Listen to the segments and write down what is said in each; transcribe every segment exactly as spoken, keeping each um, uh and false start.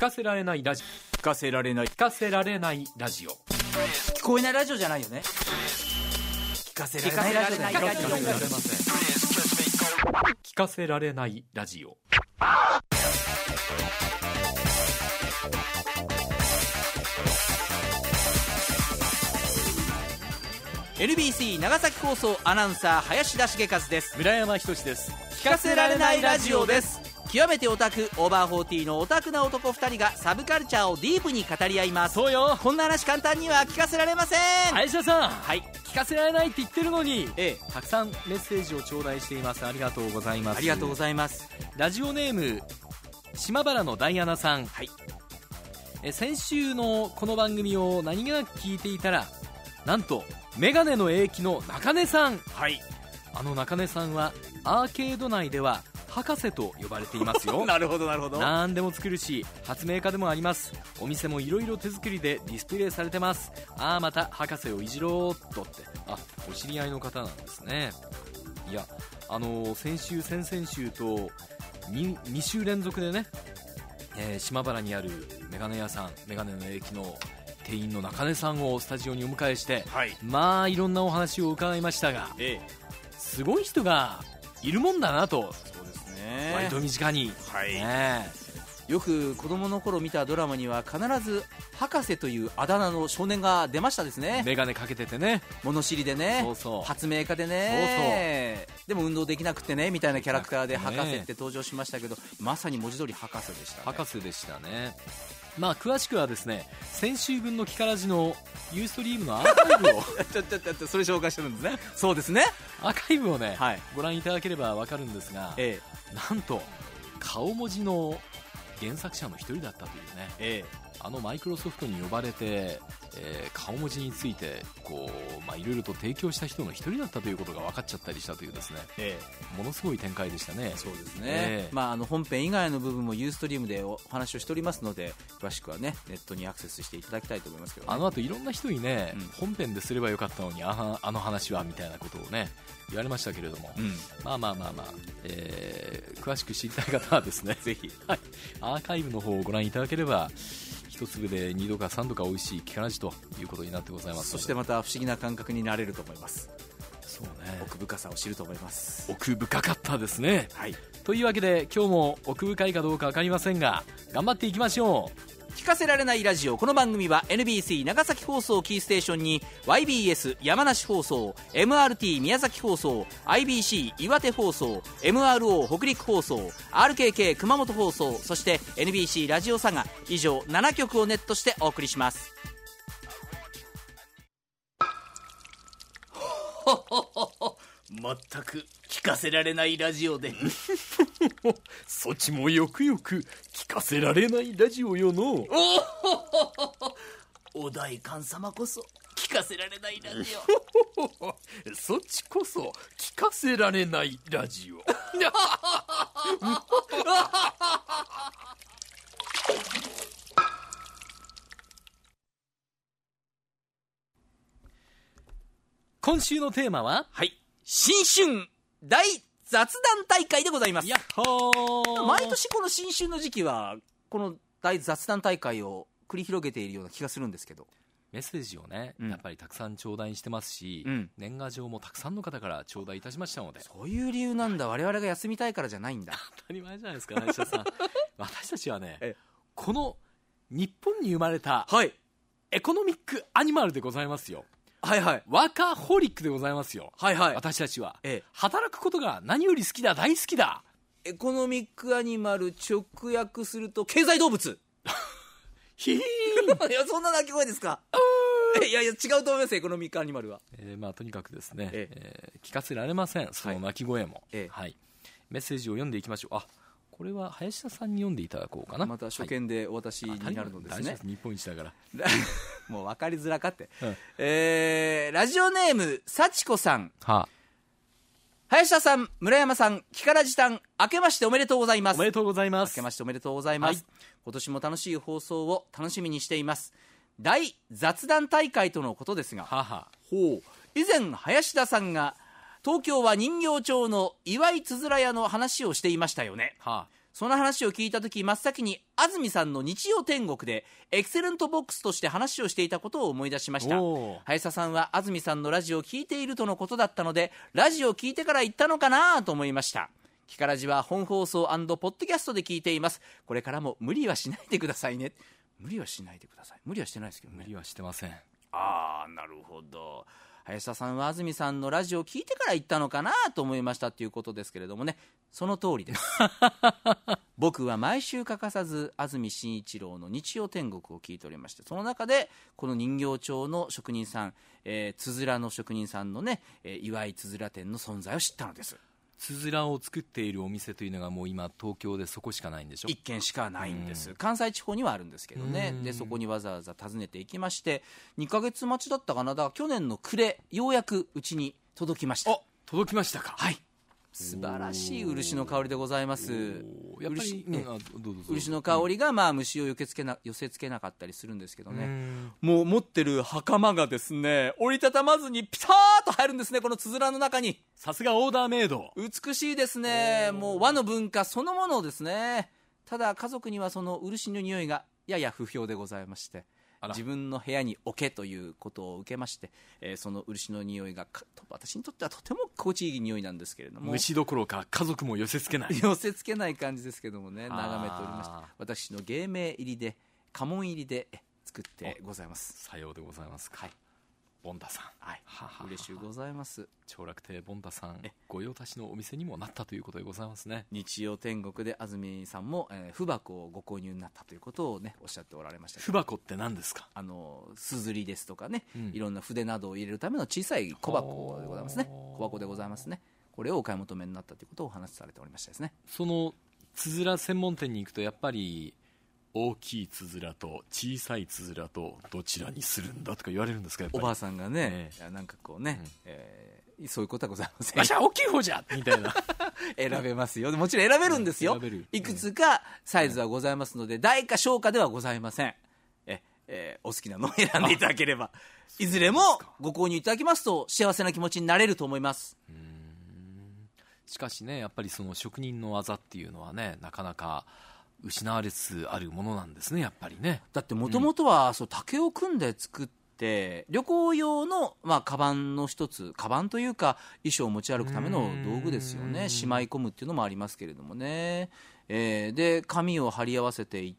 聞かせられないラジオ、聞かせられない聞かせられないラジオ、 聞こえないラジオじゃないよね。聞かせられないラジオだよ。 聞かせられないラジオ。 エヌビーシー 長崎放送アナウンサー林田茂和です。 村山仁です。 聞かせられないラジオです。極めてオタク、オーバーフォーティーのオタクな男ふたりがサブカルチャーをディープに語り合います。 そうよ、 こんな話簡単には聞かせられません。 林田さん、 はい、 聞かせられないって言ってるのに、 ええ、 たくさんメッセージを頂戴しています。ありがとうございます。 ありがとうございます。 ラジオネーム島原のダイアナさん、 はい、 え先週のこの番組を何気なく聞いていたら、なんとメガネの英気の中根さん、 はい、 あの中根さんはアーケード内では博士と呼ばれていますよなるほどなるほど。 何でも作るし発明家でもあります。お店もいろいろ手作りでディスプレイされてます。ああまた博士をいじろうっとって、あ、お知り合いの方なんですね。いや、あのー、先週先々週と 2, 2週連続でね、えー、島原にあるメガネ屋さん、メガネの駅の店員の中根さんをスタジオにお迎えして、はい、まあいろんなお話を伺いましたが、ええ、すごい人がいるもんだなと。 そうですね、 割と身近に、 はいね、 よく子供の頃見たドラマには必ず博士というあだ名の少年が出ましたですね。 メガネかけててね、 物知りでね、 そうそう、 発明家でね、そうそう、でも運動できなくてねみたいなキャラクターで博士って登場しましたけど、まさに文字通り博士でしたね。 博士でしたね。まあ詳しくはですね、先週分のキカラジのユーストリームのアーカイブをちょっとちょっとそれ紹介してるんですね。そうですね、 アーカイブをね、はい、ご覧いただければ分かるんですが、ええ、なんと顔文字の原作者の一人だったというね、ええ、あのマイクロソフトに呼ばれて、えー、顔文字についてこう、まあ、いろいろと提供した人の一人だったということが分かっちゃったりしたというですね、ええ、ものすごい展開でしたね。 そうですね、ええ、まあ、あの本編以外の部分もユーストリームでお話をしておりますので、詳しくはねネットにアクセスしていただきたいと思いますけど、ね、 あの後いろんな人にね、うん、本編ですればよかったのに あ, あの話はみたいなことをね言われましたけれども、うん、まあまあまあまあ、えー、詳しく知りたい方はですねぜひ、はい、アーカイブの方をご覧いただければ一粒でにどかさんどか美味しいキカラジということになってございます。 そしてまた不思議な感覚になれると思います。 そうね、 奥深さを知ると思います。 奥深かったですね、 はい、 というわけで今日も奥深いかどうか分かりませんが頑張っていきましょう。 聞かせられないラジオ。この番組は エヌビーシー 長崎放送キーステーションに ワイビーエス 山梨放送、 エムアールティー 宮崎放送、 アイビーシー 岩手放送、 エムアールオー 北陸放送、 アールケーケー 熊本放送、そして エヌビーシー ラジオ佐賀、以上ななきょくをネットしてお送りします。 まったく聞かせられないラジオでそっちもよくよく聞かせられないラジオよのお代官様こそ聞かせられないラジオそっちこそ聞かせられないラジオ今週のテーマは、 はい、新春大雑談大会でございます。 やっほー。 毎年この新春の時期はこの大雑談大会を繰り広げているような気がするんですけど、 メッセージをね、うん、やっぱりたくさん頂戴してますし、うん、年賀状もたくさんの方から頂戴いたしましたので。 そういう理由なんだ。我々が休みたいからじゃないんだ。 当たり前じゃないですか林田さん私たちはね、この日本に生まれた、はい、エコノミックアニマルでございますよ。 はいはい、 ワーカーホリックでございますよ。 はいはい、 私たちは、ええ、働くことが何より好きだ、大好きだ。 エコノミックアニマル直訳すると経済動物ひーいやそんな鳴き声ですかいやいや違うと思いますエコノミックアニマルは、 えーまあ、とにかくですね、えええー、聞かせられませんその鳴き声も、はいええはい、メッセージを読んでいきましょう。あ、これは林田さんに読んでいただこうかな。 また初見でお渡しになるのですね、 はい、日本一だからもう分かりづらかって、うん、えー、ラジオネーム幸子さん、はあ、林田さん、村山さん、キカラジさん、明けましておめでとうございます。 おめでとうございます。 明けましておめでとうございます、はい、今年も楽しい放送を楽しみにしています。大雑談大会とのことですが、はあはあ、ほう、以前林田さんが東京は人形町の岩井つづら屋の話をしていましたよね、はあ、 その話を聞いた時、真っ先に安住さんの日曜天国でエクセレントボックスとして話をしていたことを思い出しました。林田さんは安住さんのラジオを聞いているとのことだったので、ラジオを聞いてから行ったのかなと思いました。キカラジは本放送&ポッドキャストで聞いています。これからも無理はしないでくださいね。無理はしないでください。無理はしてないですけどね。 無理はしてません。 あー、なるほど。林田さんは安住さんのラジオを聞いてから行ったのかなと思いましたということですけれどもね、その通りです僕は毎週欠かさず安住紳一郎の日曜天国を聞いておりまして、その中でこの人形町の職人さん、えー、つづらの職人さんのね、えー、岩井つづら店の存在を知ったのです。 つづらを作っているお店というのがもう今東京でそこしかないんでしょ。 一軒しかないんです。関西地方にはあるんですけどね。でそこにわざわざ訪ねていきまして、にかげつ待ちだったかな。だから去年の暮れ、ようやくうちに届きました。 あ、届きましたか。 はい、素晴らしい漆の香りでございます。 やっぱり、うん、あどうぞどうぞ。 漆の香りがまあ虫を寄せつけな、寄せつけなかったりするんですけどね、もう持ってる袴がですね、折りたたまずにピターッと入るんですね、このつづらの中に。 さすがオーダーメイド。 美しいですね。もう和の文化そのものですね。ただ家族にはその漆の匂いがやや不評でございまして、自分の部屋に置けということを受けまして、えー、その漆の匂いが私にとってはとても心地いい匂いなんですけれども、 虫どころか家族も寄せつけない寄せつけない感じですけどもね、眺めておりました。私の芸名入りで家紋入りで作ってございます。 さようでございますか。はい、ボンダさん、 はい、はは嬉しゅうございます。 長楽亭ボンダさん、御用達のお店にもなったということでございますね。 日曜天国で安住さんも、えー、符箱をご購入になったということをねおっしゃっておられました。 符箱って何ですか。 あのすずりですとかね、うん、いろんな筆などを入れるための小さい小箱でございますね。小箱でございますね。これをお買い求めになったということをお話しされておりましたですね。 そのつづら専門店に行くとやっぱり大きいつづらと小さいつづらとどちらにするんだとか言われるんですか。やっぱりおばあさんがね、えー、なんかこうね、うん、えー、そういうことはございません。 わしゃ大きい方じゃみたいな選べますよ。もちろん選べるんですよ、うん、いくつかサイズはございますので、大か小かではございません。え、えー、お好きなのを選んでいただければいずれもご購入いただきますと幸せな気持ちになれると思います。うーん、 しかしね、やっぱりその職人の技っていうのはね、なかなか失われつつあるものなんですね、やっぱりね。 だってもともとは、うん、そう竹を組んで作って旅行用の、まあ、カバンの一つ、カバンというか衣装を持ち歩くための道具ですよね。しまい込むっていうのもありますけれどもね、えー、で紙を貼り合わせていって、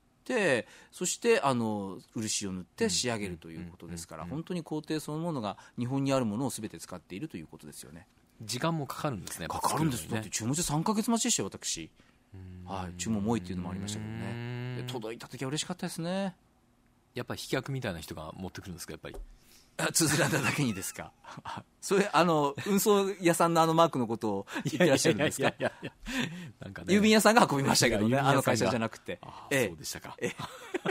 そしてあの漆を塗って仕上げるということですから、本当に工程そのものが日本にあるものを全て使っているということですよね。 時間もかかるんですね。 かかるんです、ね、だって注文してさんかげつ待ちでしたよ私。はい、注文も多いっていうのもありましたけどね。で届いた時は嬉しかったですね。 やっぱり飛脚みたいな人が持ってくるんですか。やっぱりつづらだだけにですかそれあの運送屋さんのあのマークのことを言ってらっしゃるんですか。 なんかね、 郵便屋さんが運びましたけどね、あの会社じゃなくて。 あ、ええ、そうでしたか。ええ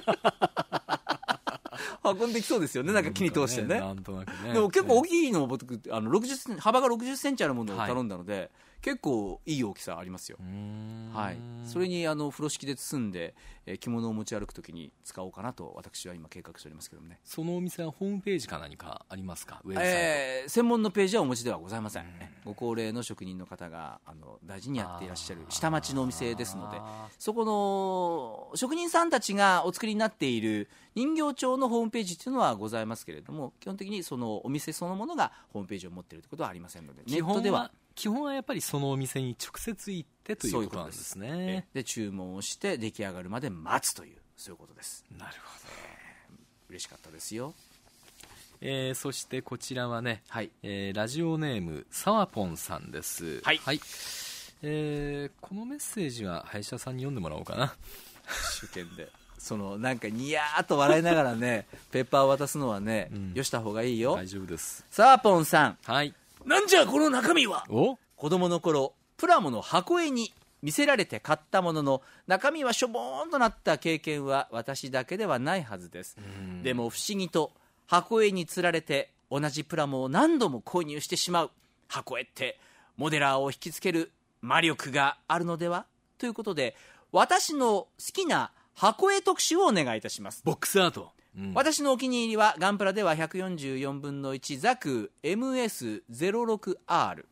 運んできそうですよね、なんか木に通してね。 なんとなくね。 でも結構大きいのを僕あのろくじゅっ幅がろくじゅっセンチあるものを頼んだので、はい、結構いい大きさありますよ。はい、それにあの風呂敷で包んで、えー、着物を持ち歩くときに使おうかなと私は今計画しておりますけどもね。 そのお店はホームページか何かありますか。ウェブサイト、 えー、専門のページはお持ちではございません。ご高齢の職人の方があの大事にやっていらっしゃる下町のお店ですので、そこの職人さんたちがお作りになっている人形町のホームページというのはございますけれども、基本的にそのお店そのものがホームページを持っているということはありませんので、ネットでは基本はやっぱりそのお店に直接行ってということなんですね。そういうことです。 で注文をして出来上がるまで待つという、そういうことです。 なるほど、 えー、嬉しかったですよ。 えー、そしてこちらはね、 はい、 えー、ラジオネームさわぽんさんです。 はい、 はい、えー、このメッセージは林田さんに読んでもらおうかな。 主権でそのなんかニヤーっと笑いながらねペッパーを渡すのはね、うん、よした方がいいよ。 大丈夫です。 さわぽんさん、 はい、 なんじゃこの中身は。 お子供の頃プラモの箱絵に見せられて買ったものの中身はしょぼーんとなった経験は私だけではないはずです。でも不思議と箱絵につられて同じプラモを何度も購入してしまう。箱絵ってモデラーを引きつける魔力があるのではということで、私の好きな箱絵特集をお願いいたします。 ボックスアート、うん、 私のお気に入りはガンプラではひゃくよんじゅうよんぶんのいちザク エムエスゼロろくアール。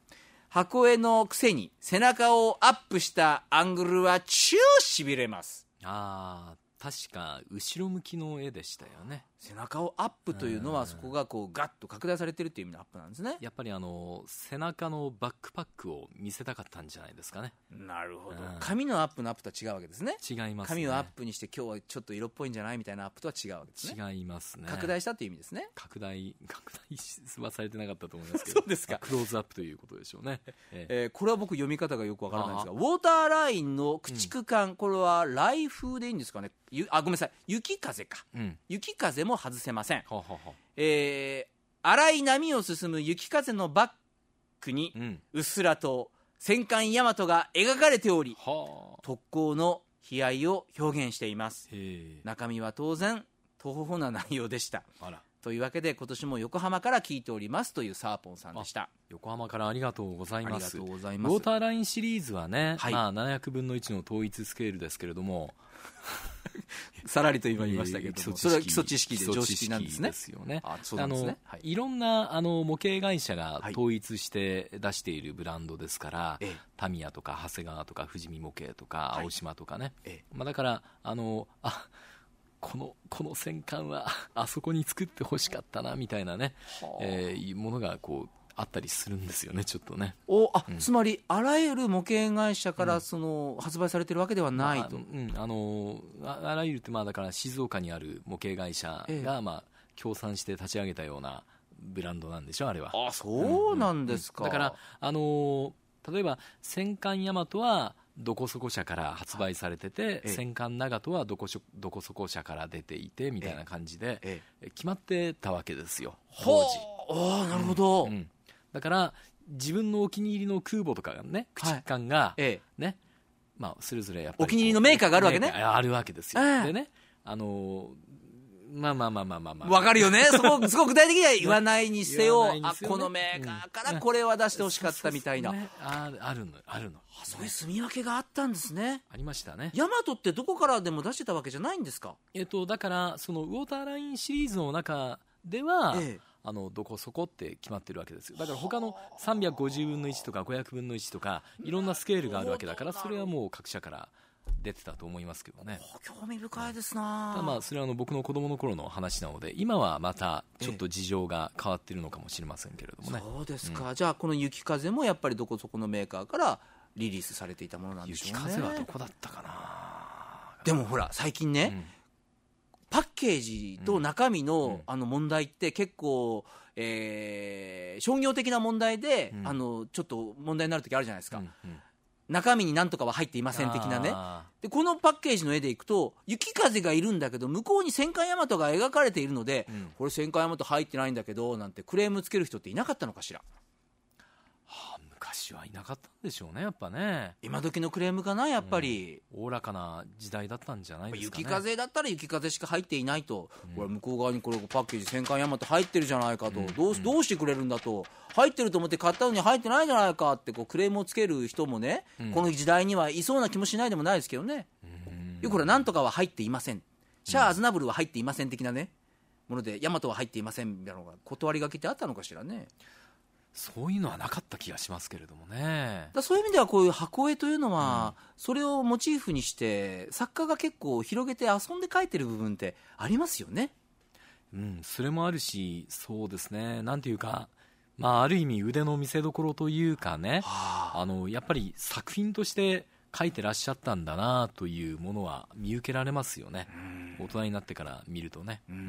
箱絵のくせに背中をアップしたアングルは超しびれます。 ああ、確か後ろ向きの絵でしたよね。 背中をアップというのはそこがこうガッと拡大されてるっていう意味のアップなんですね。 やっぱりあの背中のバックパックを見せたかったんじゃないですかね。 なるほど、 うん、 髪のアップのアップとは違うわけですね。 違いますね。 髪をアップにして今日はちょっと色っぽいんじゃないみたいなアップとは違うわけですね。 違いますね。 拡大したっていう意味ですね。 拡大拡大はされてなかったと思いますけどそうですか。 クローズアップということでしょうね。えええー、これは僕読み方がよくわからないんですが、ウォーターラインの駆逐艦、うん、これは雷風でいいんですかね。ゆあごめんなさい、雪風か、うん、雪風も外せません。ははは、えー、荒い波を進む雪風のバックに、うん、うっすらと戦艦大和が描かれており、特攻の悲哀を表現しています。中身は当然とほほな内容でした。あら、というわけで今年も横浜から聞いておりますというサーポンさんでした。 横浜からありがとうございます。 ありがとうございます。 ウォーターラインシリーズはね、はい、まあ、ななひゃくぶんのいちの統一スケールですけれどもさらりと言いましたけども、それは基礎知識で常識なんですね。 ですよね。 あ、そうなんですね。 あの、はい、いろんなあの模型会社が統一して出しているブランドですから、はい、タミヤとか長谷川とか富士見模型とか青島とかね、はい、まあ、だからあのあこのこの戦艦はあそこに作ってほしかったなみたいなね、えー、ものがこうあったりするんですよね、ちょっとね。 おあ、うん、つまりあらゆる模型会社からその、うん、発売されてるわけではないと。 まあ、うん、あの あ, あらゆるって、まあ、だから静岡にある模型会社が、ええ、まあ、協賛して立ち上げたようなブランドなんでしょ、あれは。 あ、そうなんですか。 うんうん、だからあの例えば戦艦大和はどこそこ社から発売されてて、ええ、戦艦長門はどこしょどこそこ社から出ていてみたいな感じで、ええ、決まってたわけですよ、当時。 ああ、なるほど、 うんうん、だから自分のお気に入りの空母とかがね、駆逐艦が、はい、ね、まあ、それぞれやっぱりお気に入りのメーカーがあるわけね。 あるわけですよ、えー、でね、あのまあまあまあまあまあまあ分かるよね。そこすごく具体的には言わないにせよ、ね、あこのメーカーからこれは出してほしかったみたいな、 うん、ね、あ, あるのあるのあ、そういう住み分けがあったんですね。 ありましたね。 ヤマトってどこからでも出してたわけじゃないんですか。 えっとだからそのウォーターラインシリーズの中では、ええ、あのどこそこって決まってるわけですよ。だから他のさんびゃくごじゅうぶんのいちとかごひゃくぶんのいちとかいろんなスケールがあるわけだから、それはもう各社から出てたと思いますけどね。 興味深いですな。 ただまあそれはあの僕の子供の頃の話なので、今はまたちょっと事情が変わっているのかもしれませんけれどもね。 そうですか、うん、じゃあこの雪風もやっぱりどこそこのメーカーからリリースされていたものなんでしょうね。 雪風はどこだったかな。 でもほら最近ね、うん、パッケージと中身 の,、うん、あの問題って結構、えー、商業的な問題で、うん、あのちょっと問題になる時あるじゃないですか、うんうん、中身に何とかは入っていません的なね。でこのパッケージの絵でいくと雪風がいるんだけど向こうに戦艦大和が描かれているので、うん、これ戦艦大和入ってないんだけどなんてクレームつける人っていなかったのかしら。 はあ、昔はいなかったんでしょうね、やっぱね。 今時のクレームかな、やっぱりおおらかな時代だったんじゃないですかね。 雪風だったら雪風しか入っていないと、うん、これ向こう側にこれパッケージ戦艦大和入ってるじゃないかと、うん、どうどうしてくれるんだと、入ってると思って買ったのに入ってないじゃないかってこうクレームをつける人もね、うん、この時代にはいそうな気もしないでもないですけどね、うん、よくこれなんとかは入っていません、シャア・アズナブルは入っていません的なねもので、大和は入っていませんみたいなのが断り書きってあったのかしらね。 そういうのはなかった気がしますけれどもね。 だそういう意味ではこういう箱絵というのは、うん、それをモチーフにして作家が結構広げて遊んで描いてる部分ってありますよね。 うん、それもあるし、そうですね、なんていうか、まあ、ある意味腕の見せ所というかね、はあ、あのやっぱり作品として描いてらっしゃったんだなというものは見受けられますよね、大人になってから見るとね。うん、うん、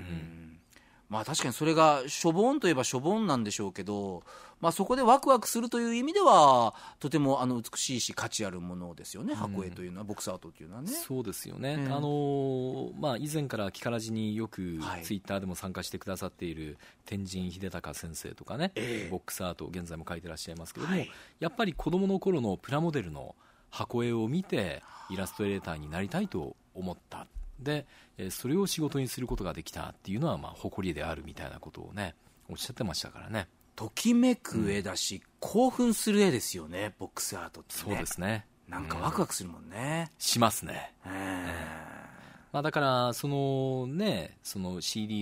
まあ、確かにそれがしょぼんといえばしょぼんなんでしょうけど、まあ、そこでワクワクするという意味ではとてもあの美しいし価値あるものですよね、箱絵というのは、うん、ボックスアートというのはね。 そうですよね、うん、あのーまあ、以前からキカラジによくツイッターでも参加してくださっている天神秀隆先生とかね、えー、ボックスアート現在も描いてらっしゃいますけども、はい、やっぱり子どもの頃のプラモデルの箱絵を見てイラストレーターになりたいと思ったで、それを仕事にすることができたっていうのはまあ誇りであるみたいなことをねおっしゃってましたからね。 ときめく絵だし、うん、興奮する絵ですよね、ボックスアートってね。 そうですね、 なんかワクワクするもんね、 うん、しますね、えーまあ、だからそのねその シーディー だ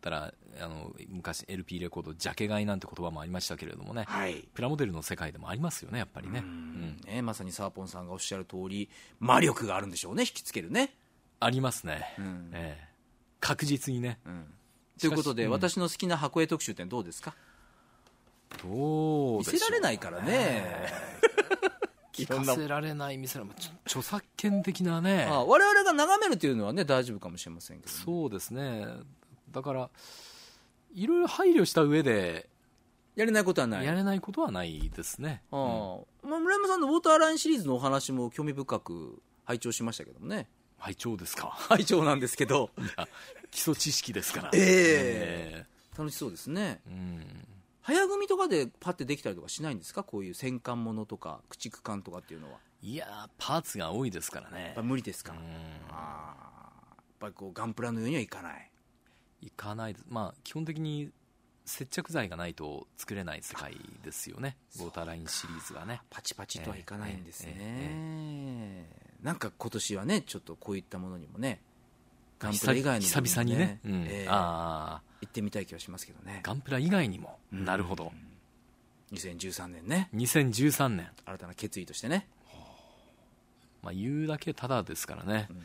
ったらあの昔 エルピー レコードジャケ買いなんて言葉もありましたけれどもね、 はい、 プラモデルの世界でもありますよねやっぱりね。うんうんね、まさにサーポンさんがおっしゃる通り魔力があるんでしょうね、引きつけるね。 ありますね、 うんええ、確実にね、うん、 ということで、 うん、 私の好きな箱絵特集ってどうですか？ どうでしょう、 見せられないからね聞かせられない見せられない著作権的なね、 ああ我々が眺めるというのはね大丈夫かもしれませんけど、ね、 そうですね。だからいろいろ配慮した上でやれないことはないやれないことはないですね。 あ、うん、まあ、村山さんのウォーターラインシリーズのお話も興味深く拝聴しましたけどもね。 拝聴ですか？ 拝聴なんですけどいや基礎知識ですから、 えーえー、楽しそうですね。うん、早組とかでパッてできたりとかしないんですか？こういう戦艦ものとか駆逐艦とかっていうのは。 いやパーツが多いですからね。 やっぱ無理ですか？うん、あ、やっぱりこうガンプラのようにはいかない。 いかないです。まあ基本的に接着剤がないと作れない世界ですよね、ウォーターラインシリーズはね。 パチパチとはいかないんですね、 えーえー、なんか今年はねちょっとこういったものにもねガンプラ以外にも、ね、 久々にね、うんえー、 あ行ってみたい気はしますけどね。 ガンプラ以外にも、うん、なるほど。 にせんじゅうさんねんね、 にせんじゅうさんねん新たな決意としてね、 まあ、言うだけただですからね、うん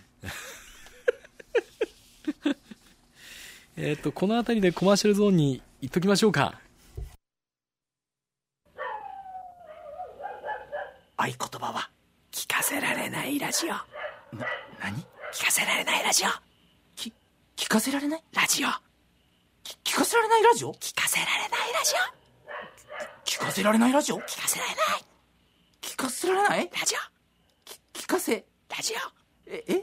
えっとこの辺りでコマーシャルゾーンに行っときましょうか。 合言葉は聞かせられないラジオ。な、何？聞かせられないラジオ。き、聞かせられないラジオ。き、聞かせられないラジオ。聞かせられないラジオ。聞かせられないラジオ。聞かせられない。聞かせられないラジオ。き、聞かせラジオ。え、え？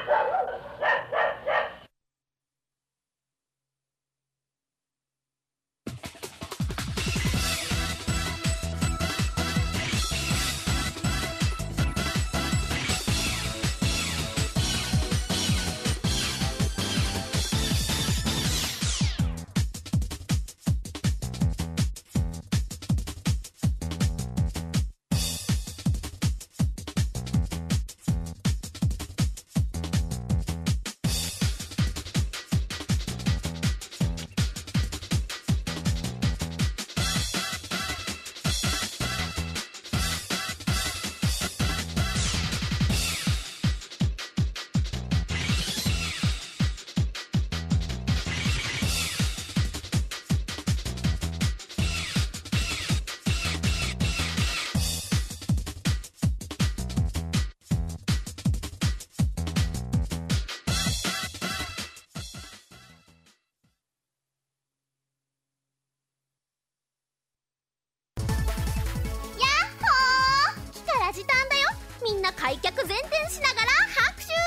開脚前転しながら拍手。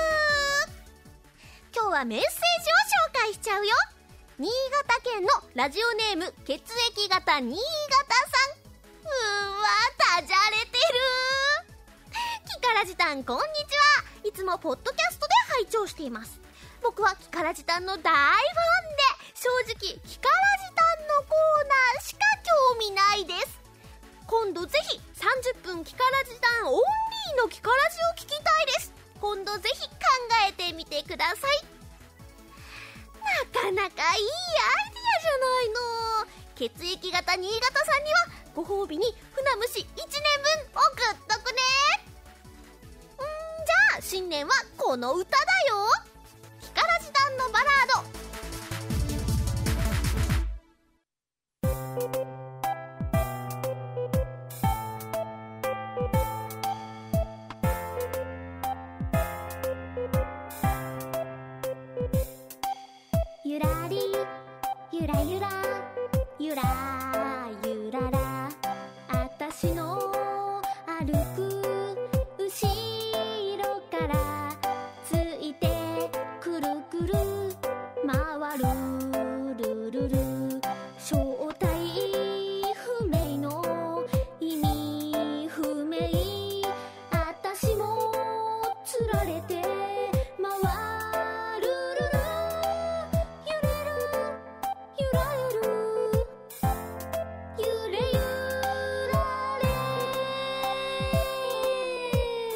今日はメッセージを紹介しちゃうよ。新潟県のラジオネーム血液型新潟さん。うーわダジャレてる。キカラジタンこんにちは。いつもポッドキャストで拝聴しています。僕はキカラジタンの大ファンで、正直キカラジタンのコーナーしか興味ないです。今度ぜひさんじゅっぷんキカラジタンオンリーのキカラジを聞きたいです。今度ぜひ考えてみてください。なかなかいいアイディアじゃないの。血液型新潟さんにはご褒美に船虫いちねんぶん送っとくね。んーじゃあ新年はこの歌だよ。キカラジタンのバラード。ゆらりゆらゆらゆらゆらら、あたしの歩く後ろからついてくるくる回るるるる、正体不明の意味不明、あたしもつられて回るるる、ゆらゆるゆれゆられ、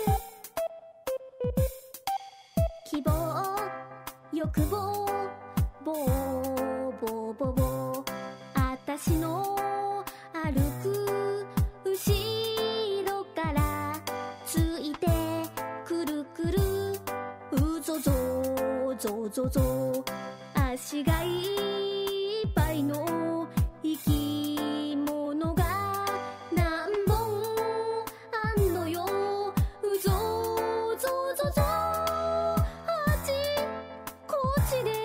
希望欲望ボーボーボーボーあたしの歩く後ろからついてくるくるうぞぞぞぞぞ足がいっぱいの生き物が何本あんのようぞぞぞぞあっちこっちで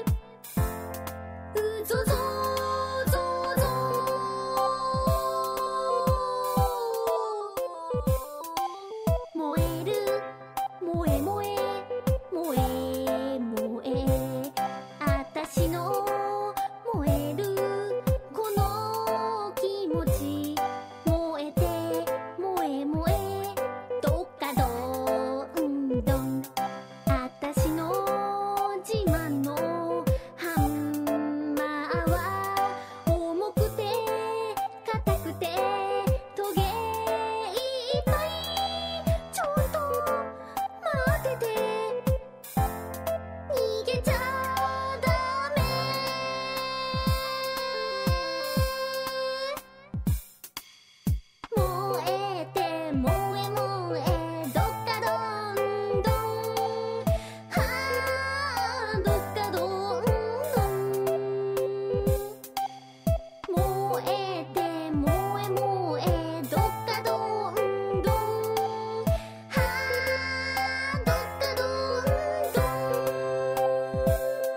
うぞぞぞぞ燃える燃え燃え燃え燃えあたしの燃えるこの気持ち燃えて燃え燃えどっかどんどんあたしの自慢のハンマーは重くて硬くてトゲいっぱいちょっと待ってて逃げちゃダメ燃えて燃え燃えどっかどんどんはあどっかどんどん燃えて燃え燃えどっかどんどんはあどっかどんどん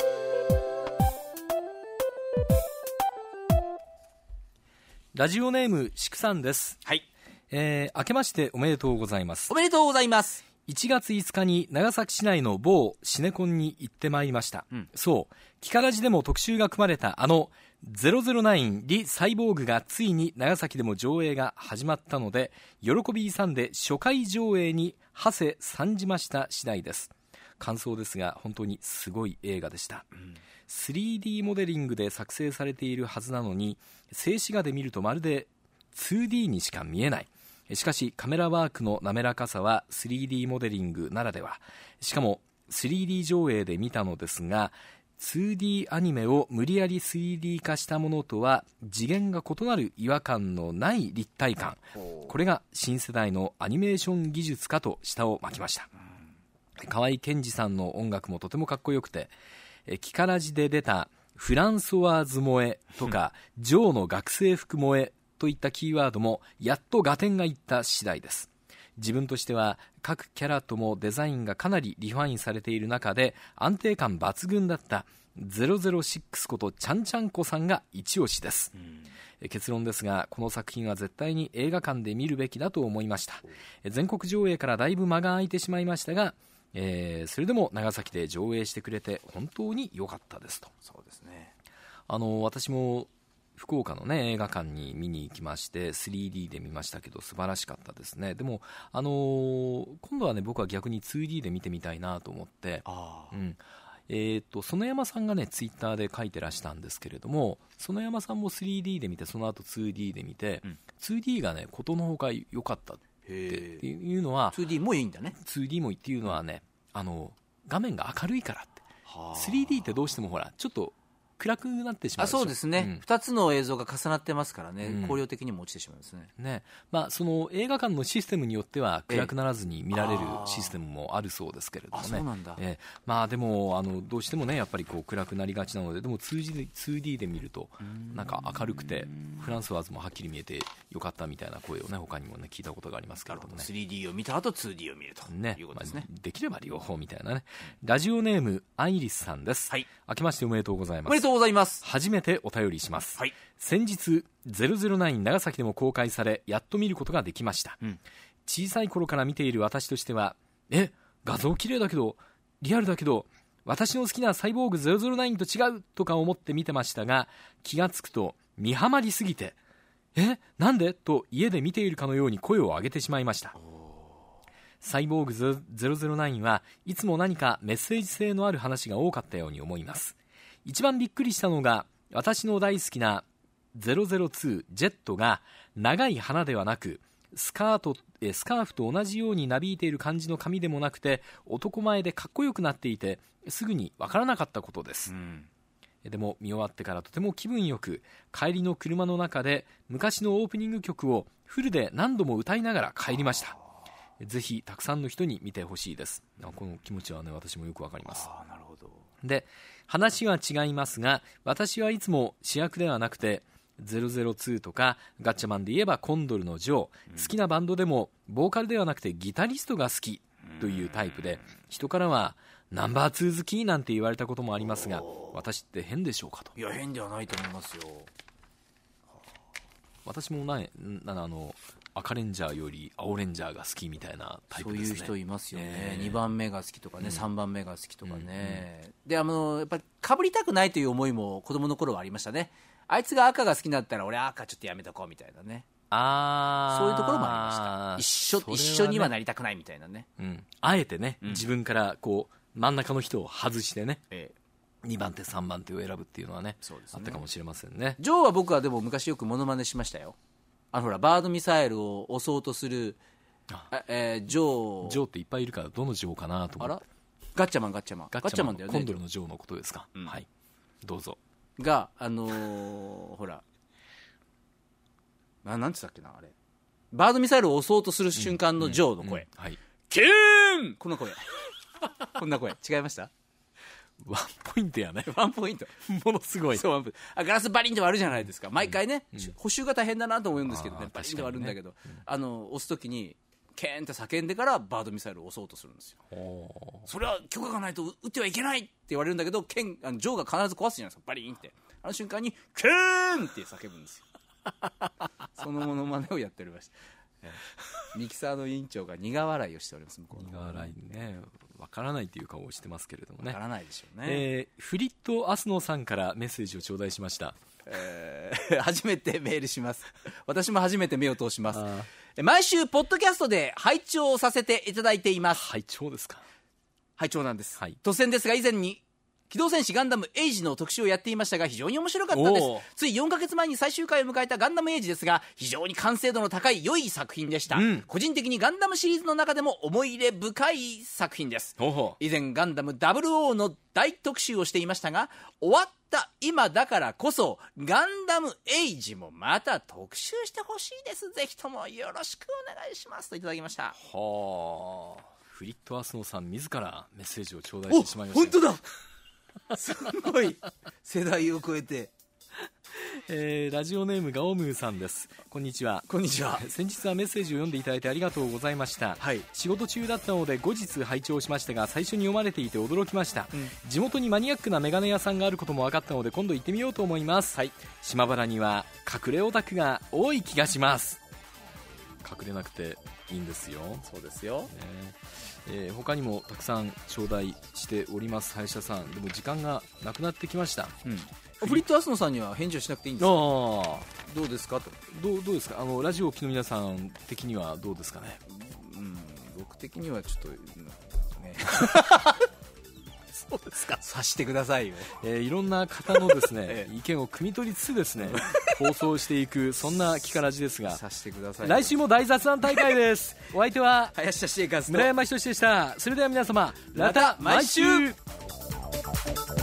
ラジオネームしくさんです、 はい、 えー、明けましておめでとうございます。 おめでとうございます。 いちがついつかに長崎市内の某シネコンに行ってまいりました、うん、そうキカラジでも特集が組まれたあのゼロゼロナインリサイボーグがついに長崎でも上映が始まったので喜び勇んで初回上映に馳せ参じました次第です。感想ですが本当にすごい映画でした、うん、スリーディー モデリングで作成されているはずなのに静止画で見るとまるで ツーディー にしか見えない。しかしカメラワークの滑らかさは スリーディー モデリングならでは。しかも スリーディー 上映で見たのですが ツーディー アニメを無理やり スリーディー 化したものとは次元が異なる違和感のない立体感、これが新世代のアニメーション技術かと舌を巻きました。河合健二さんの音楽もとてもかっこよくてキカラジで出たフランソワーズ萌えとかジョーの学生服萌えといったキーワードもやっと合点がいった次第です。自分としては各キャラともデザインがかなりリファインされている中で安定感抜群だったゼロゼロシックスことちゃんちゃんこさんが一押しです、うん、結論ですがこの作品は絶対に映画館で見るべきだと思いました。全国上映からだいぶ間が空いてしまいましたが、えー、それでも長崎で上映してくれて本当に良かったですと。 そうですね、 あの私も福岡の、ね、映画館に見に行きまして スリーディー で見ましたけど素晴らしかったですね。でも、あのー、今度はね僕は逆に ツーディー で見てみたいなと思って、あ、うんえー、と園山さんがねツイッターで書いてらしたんですけれども園山さんも スリーディー で見てその後 ツーディー で見て、うん、ツーディー がねことのほか良かったっていうのはツーディー もいいんだね。 ツーディー もいいっていうのはねあの画面が明るいからって、はあ、スリーディー ってどうしてもほらちょっと暗くなってしまうでしょ。 あ、そうですね、うん、ふたつの映像が重なってますからね、うん、光量的にも落ちてしまうんですね。 ね、まあ、その映画館のシステムによっては暗くならずに見られるシステムもあるそうですけれどもね。 あ、そうなんだ。 えーまあ、でもあのどうしてもねやっぱりこう暗くなりがちなのででも ツーディー で, ツーディー で見るとなんか明るくてフランスワーズもはっきり見えてよかったみたいな声をね他にもね聞いたことがありますけれどもね。 スリーディー を見た後 ツーディー を見るということですね、 まあ、できれば両方みたいなね。ラジオネームアイリスさんです、はい、明けましておめでとうございます。 おめでとうございます。 初めてお便りします、 はい、 先日ゼロゼロナイン長崎でも公開されやっと見ることができました、うん、小さい頃から見ている私としてはえ画像綺麗だけどリアルだけど私の好きなサイボーグゼロゼロナインと違うとか思って見てましたが気がつくと見はまりすぎてえなんでと家で見ているかのように声を上げてしまいました。サイボーグゼロゼロナインはいつも何かメッセージ性のある話が多かったように思います。一番びっくりしたのが私の大好きなゼロゼロツージェットが長い花ではなくスカートえスカーフと同じようになびいている感じの髪でもなくて男前でかっこよくなっていてすぐに分からなかったことです、うん、 でも見終わってからとても気分よく、帰りの車の中で昔のオープニング曲をフルで何度も歌いながら帰りました。ぜひたくさんの人に見てほしいです。この気持ちはね、私もよくわかります。 あ、なるほど。 で、話は違いますが、私はいつも主役ではなくてゼロゼロツーとかガッチャマンで言えばコンドルのジョー、うん、好きなバンドでもボーカルではなくてギタリストが好きというタイプで、人からはナンバーツー好きなんて言われたこともありますが、私って変でしょうかと。 いや、変ではないと思いますよ。 私もないなあの赤レンジャーより青レンジャーが好きみたいなタイプですね。 そういう人いますよね、 えー、 にばんめが好きとかね、うん、さんばんめが好きとかね、うんうん、であのやっぱり被りたくないという思いも子供の頃はありましたね。あいつが赤が好きだったら俺赤ちょっとやめとこうみたいなね。 あ、 そういうところもありました。一緒、ね、一緒にはなりたくないみたいなね、 うん、あえてね、 うん、 自分からこう真ん中の人を外してね、 ええ、 にばん手さんばん手を選ぶっていうのは ね, そうですね、あったかもしれませんね。 ジョーは僕はでも昔よくモノマネしましたよ。あのほらバードミサイルを押そうとするあ、えー、ジョージョーっていっぱいいるからどのジョーかなと思って。 あら、ガッチャマンガッチャマンガッチャマンだよね。 コンドルのジョーのことですか、うん、はい、どうぞ。 があのー、ほらな、なんて言ったっけな、あれバードミサイルを押そうとする瞬間のジョーの声、うんうんうん、はい、キューン、この声こんな声違いました？ ワンポイントやね。 ワンポイントものすごい。 そう、あ、ガラスバリンって割るじゃないですか毎回ね、うん、補修が大変だなと思うんですけどね、バリンって割るんだけど、ね、うん、あの押すときにケーンって叫んでからバードミサイルを押そうとするんですよ。それは許可がないと撃ってはいけないって言われるんだけど、ケンあのジョーが必ず壊すじゃないですか、バリンって。あの瞬間にキューンって叫ぶんですよそのモノマネをやっておりました。ミキサーの委員長が苦笑いをしております。向こうの苦笑いね、わからないという顔をしてますけれどもね。 わからないでしょうね、 えー、フリットアスノさんからメッセージを頂戴しました。 えー、初めてメールします。私も初めて目を通します。毎週ポッドキャストで拝聴させていただいています。 拝聴ですか？ 拝聴なんです、 はい、 突然ですが以前に機動戦士ガンダムエイジの特集をやっていましたが非常に面白かったです。ついよんかげつまえに最終回を迎えたガンダムエイジですが非常に完成度の高い良い作品でした、うん、個人的にガンダムシリーズの中でも思い入れ深い作品です。 ほうほう。 以前ガンダムダブルオーの大特集をしていましたが終わった今だからこそガンダムエイジもまた特集してほしいです。ぜひともよろしくお願いしますといただきました。 はあ、フリットアスノさん自らメッセージを頂戴してしまいました。 本当だすごい世代を超えて、 えー、ラジオネームガオムーさんです。こんにちは。 こんにちは。 先日はメッセージを読んでいただいてありがとうございました、はい、仕事中だったので後日拝聴しましたが最初に読まれていて驚きました、うん、地元にマニアックなメガネ屋さんがあることも分かったので今度行ってみようと思います、はい、島原には隠れオタクが多い気がします。隠れなくていいんですよ。 そうですよ、 ねえー、他にもたくさん頂戴しております。林田さんでも時間がなくなってきました、 うん、フリットアスノさんには返事をしなくていいんですか？どうですかと。 どう、どうですか、あのラジオを聴きの皆さん的にはどうですかね。 うん、僕的にはちょっとねそうですか、 察してくださいよ、 えー、いろんな方のですね、ええ、意見を汲み取りつつですね放送していくそんなキカラジですが察してください。 来週も大雑談大会ですお相手は林田茂和と村山仁でした。それでは皆様また毎週。